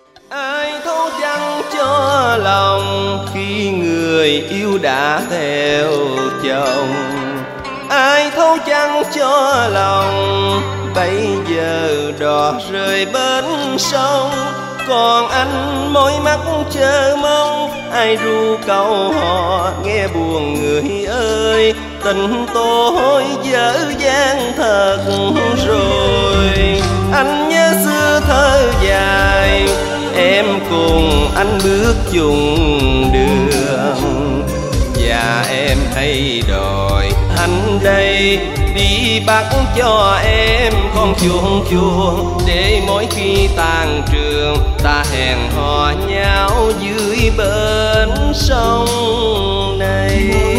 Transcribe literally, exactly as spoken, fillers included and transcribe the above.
Ai thấu chăng cho lòng khi người yêu đã theo chồng, ai thấu chăng cho lòng bây giờ đò rơi bên sông. Còn anh môi mắt chờ mong ai ru câu hò nghe buồn người ơi. Tình tôi dở dang thật rồi. Anh nhớ xưa thơ dài em cùng anh bước chung đường, và em hay đòi anh đây đi bắt cho em con chuông chuông, để mỗi khi tàn trường ta hẹn hò nhau dưới bên sông này.